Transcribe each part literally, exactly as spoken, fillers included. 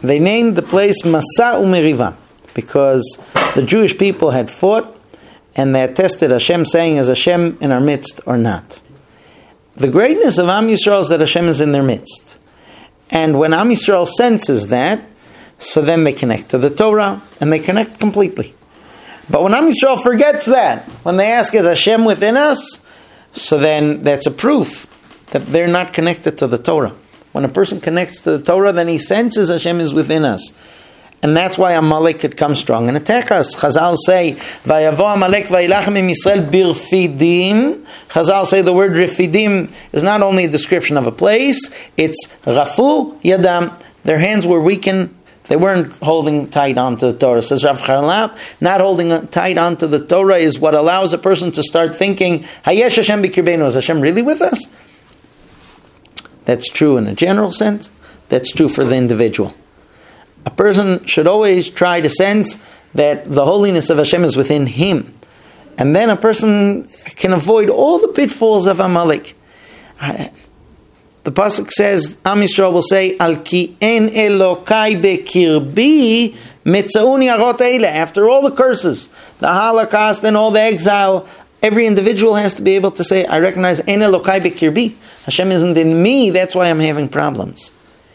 They named the place Masa Umeriva because the Jewish people had fought and they had tested Hashem, saying, is Hashem in our midst or not? The greatness of Am Yisrael is that Hashem is in their midst. And when Am Yisrael senses that, so then they connect to the Torah, and they connect completely. But when Am Yisrael forgets that, when they ask, is Hashem within us? So then that's a proof that they're not connected to the Torah. When a person connects to the Torah, then he senses Hashem is within us. And that's why Amalek could come strong and attack us. Chazal say, Vayavo Amalek vayilachem im Yisrael birfidim. Chazal say the word rifidim is not only a description of a place, it's rafu yadam. Their hands were weakened. They weren't holding tight onto the Torah. Says Rav Charlap, not holding tight onto the Torah is what allows a person to start thinking, Hayesh Hashem b'kirbeinu. Is Hashem really with us? That's true in a general sense. That's true for the individual. A person should always try to sense that the holiness of Hashem is within him. And then a person can avoid all the pitfalls of Amalek. The pasuk says, Am Yisrael will say, Al ki en Elokai bekirbi metzauni arot eile. After all the curses, the Holocaust and all the exile, every individual has to be able to say, I recognize en Elokai bekirbi. Hashem isn't in me, that's why I'm having problems.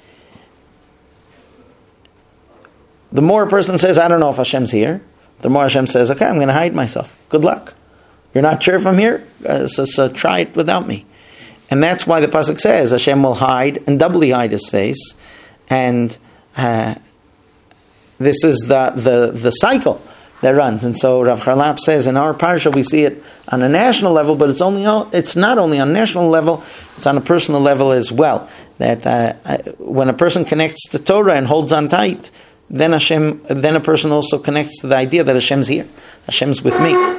The more a person says, I don't know if Hashem's here, the more Hashem says, okay, I'm going to hide myself. Good luck. You're not sure if I'm here? Uh, so, so try it without me. And that's why the pasuk says, Hashem will hide and doubly hide His face. And uh, this is the, the, the cycle that runs. And so Rav Charlap says, in our parsha we see it on a national level, but it's only it's not only on a national level, it's on a personal level as well. That uh, when a person connects to Torah and holds on tight, then Hashem, then a person also connects to the idea that Hashem's here. Hashem's with me.